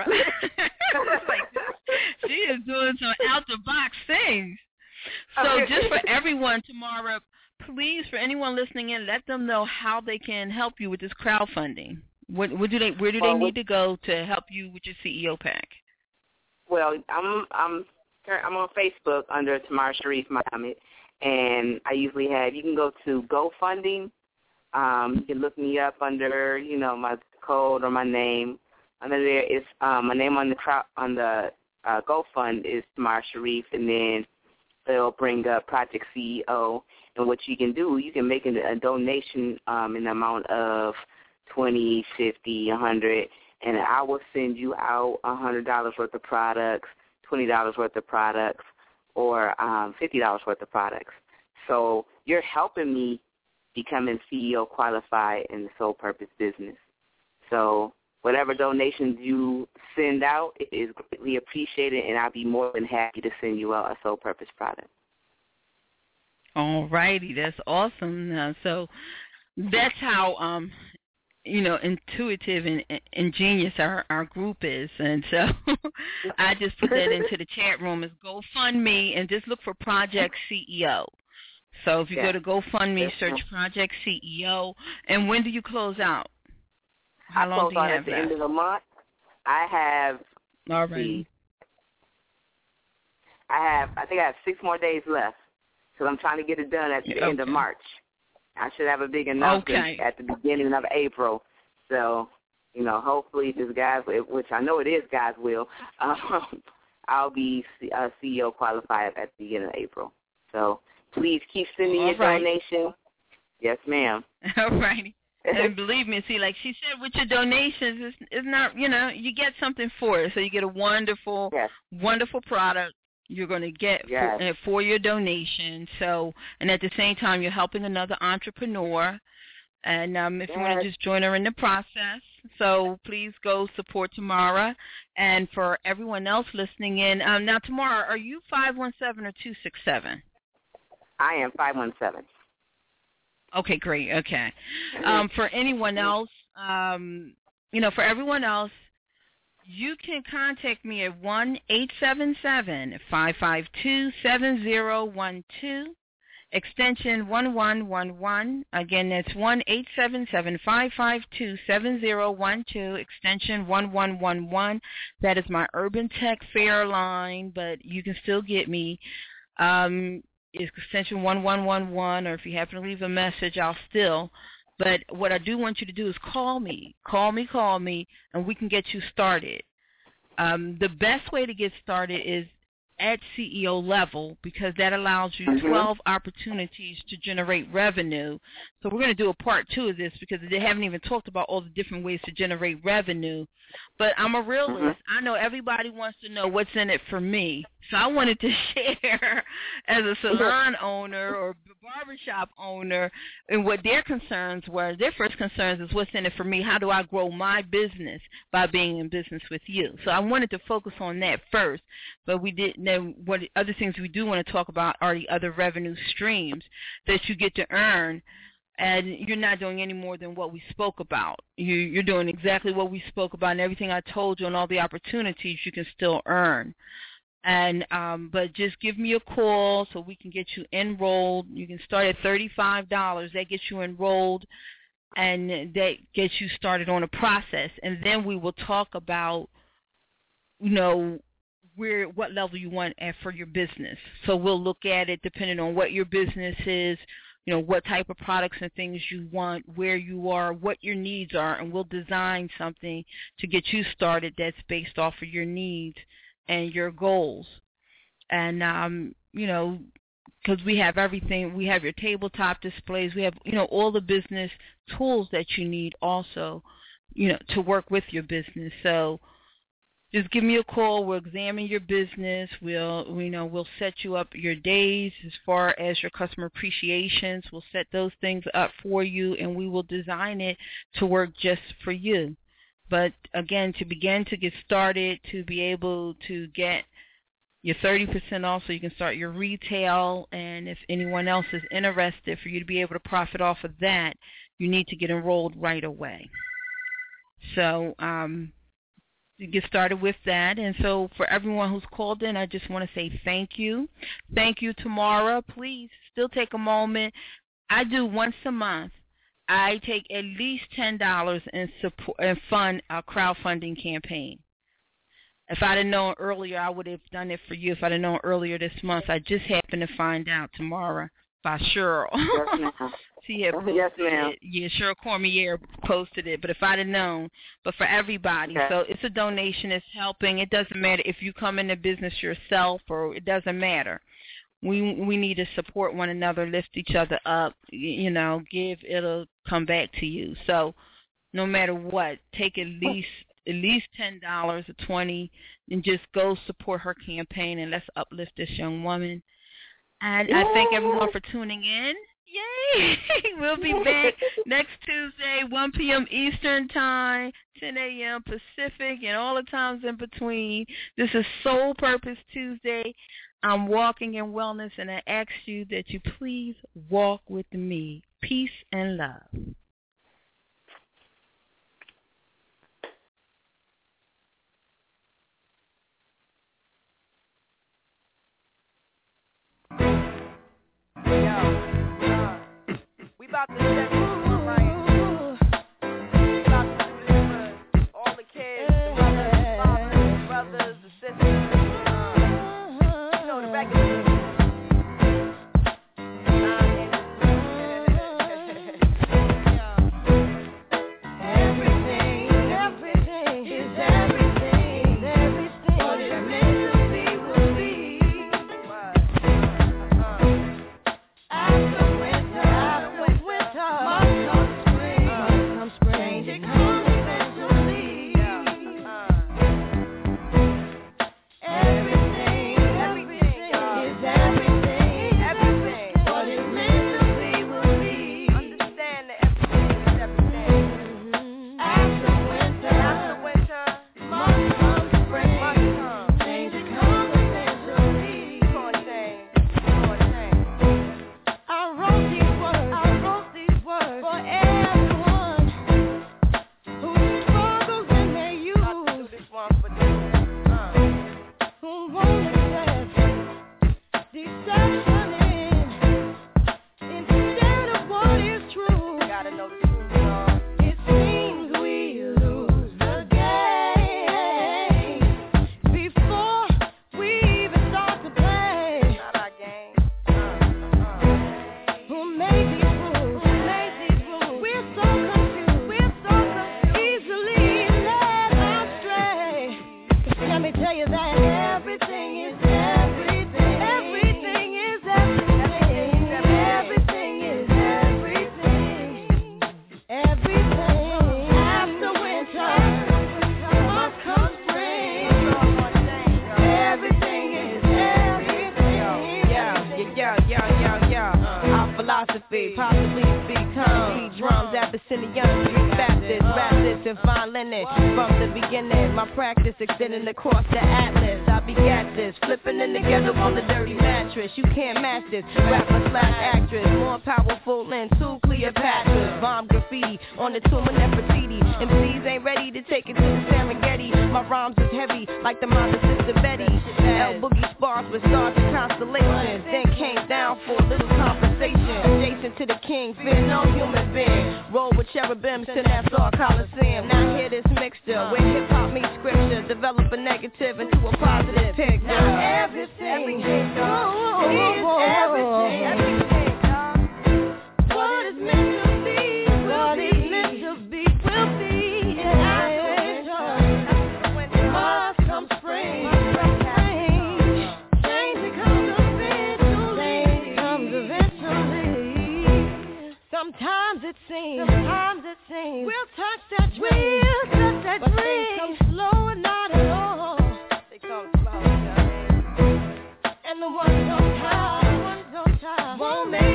Like, she is doing some out-the-box things. So just for everyone, Tamara, please, for anyone listening in, let them know how they can help you with this crowdfunding. What, what do they, where do they Well, need to go to help you with your C E O pack? Well, I'm I'm I'm on Facebook under Tamara Sharif Muhammad, and I usually have. You can go to GoFunding. Um, you can look me up under, you know, my code or my name. Under there is um, my name on the crowd, on the uh, GoFund is Tamara Sharif, and then it'll bring up Project C E O. And what you can do, you can make a, a donation um, in the amount of twenty, fifty, a hundred, and I will send you out a hundred dollars worth of products, twenty dollars worth of products, or um, fifty dollars worth of products. So you're helping me becoming C E O qualified in the Soul Purpose business. So whatever donations you send out, it is greatly appreciated, and I'll be more than happy to send you out a Soul Purpose product. All righty, that's awesome. Uh, so that's how, um, you know, intuitive and ingenious our, our group is. And so I just put that into the chat room as GoFundMe, and just look for Project C E O. So if you Yeah. go to GoFundMe, Yes, search ma'am. Project C E O. And when do you close out? How I long close do you out have at the left? end of the month. I have, All see, right. I have, I think I have six more days left, because I'm trying to get it done at the Yeah, end of okay. March. I should have a big announcement Okay. at the beginning of April. So, you know, hopefully this God's, which I know it is God's will, um, I'll be uh, C E O qualified at the beginning of April. So please keep sending All your right. donation. Yes, ma'am. All righty. And believe me, see, like she said, with your donations, it's, it's not, you know, you get something for it. So you get a wonderful, Yes. wonderful product you're going to get Yes. for, uh, for your donation. So, and at the same time, you're helping another entrepreneur. And um, if you want Yes. to just join her in the process, so please go support Tamara. And for everyone else listening in, um, now, Tamara, are you five one seven or two six seven? I am five one seven. Okay, great. Okay. Um, for anyone else, um, you know, for everyone else, you can contact me at one eight seven seven, five five two, seven zero one two. extension one one one one. Again, that's one eight seven seven, five five two, seven zero one two, extension one one one one. That is my Urban Tech Fair line, but you can still get me. Um, it's extension one one one one, or if you happen to leave a message, I'll still. But what I do want you to do is call me. Call me, call me, and we can get you started. Um, the best way to get started is at C E O level, because that allows you mm-hmm. twelve opportunities to generate revenue. So we're going to do a part two of this because they haven't even talked about all the different ways to generate revenue. But I'm a realist. Mm-hmm. I know everybody wants to know what's in it for me. So I wanted to share as a salon owner or barbershop owner and what their concerns were. Their first concerns is what's in it for me. How do I grow my business by being in business with you? So I wanted to focus on that first. But we didn't know what other things we do want to talk about are the other revenue streams that you get to earn. And you're not doing any more than what we spoke about. You, you're doing exactly what we spoke about, and everything I told you and all the opportunities you can still earn. And um, but just give me a call so we can get you enrolled. You can start at thirty-five dollars. That gets you enrolled, and that gets you started on a process. And then we will talk about, you know, where what level you want at for your business. So we'll look at it depending on what your business is, you know, what type of products and things you want, where you are, what your needs are, and we'll design something to get you started that's based off of your needs and your goals. And, um, you know, because we have everything. We have your tabletop displays. We have, you know, all the business tools that you need also, you know, to work with your business. So just give me a call. We'll examine your business. We'll, you know, we'll set you up your days as far as your customer appreciations. We'll set those things up for you, and we will design it to work just for you. But, again, to begin to get started, to be able to get your thirty percent off so you can start your retail, and if anyone else is interested, for you to be able to profit off of that, you need to get enrolled right away. So, um, to get started with that. And so for everyone who's called in, I just want to say thank you. Thank you, Tamara. Please still take a moment. I do once a month. I take at least ten dollars and support and fund a crowdfunding campaign. If I'd have known earlier, I would have done it for you. If I'd have known earlier this month, I just happened to find out tomorrow by Cheryl. Yes, ma'am. She had posted yes, ma'am. it. Yeah, Cheryl Cormier posted it. But if I'd have known, but for everybody, okay. So it's a donation. It's helping. It doesn't matter if you come into business yourself, or it doesn't matter. We we need to support one another, lift each other up, you know, give, it'll come back to you. So no matter what, take at least at least ten dollars or twenty dollars and just go support her campaign, and let's uplift this young woman. And I thank everyone for tuning in. Yay! We'll be back next Tuesday, one p.m. Eastern Time, ten a.m. Pacific, and all the times in between. This is Soul Purpose Tuesday. I'm walking in wellness, and I ask you that you please walk with me. Peace and love. We about to set this one right. We about to do this for all the kids, the mothers, the fathers, the brothers, the sisters. You know the record. Everything, everything is everything, everything. What it meant to be will be. After winter, after winter. philosophy, possibly become beat drums, Abyssinian, Street Baptist, rap this and fine linen. From the beginning, my practice extending across the atlas. I begat this, flipping it together on the dirty mattress. You can't match this, rapper slash actress, more powerful than two Cleopatras. Bomb graffiti on the tomb of Nefertiti. M Cs ain't ready to take it to the Serengeti. My rhymes is heavy like the mother sister Betty. L Boogie spars with stars and constellations. Then came down for a little conversation. Adjacent to the king, fear no human being. Roll with cherubims to Nassau Coliseum. Now hear this mixture where hip hop meets scripture. Develop a negative into a positive picture. Now everything, everything, oh, oh, oh, everything, everything. What is meant to be, what is meant to be, will be. After winter, must come spring. Change it comes eventually. Comes eventually. Sometimes it seems, sometimes it seems we'll touch that dream, we'll touch that but dream. They come slow and not at all. They come slow, and the ones on top, the ones on top won't make.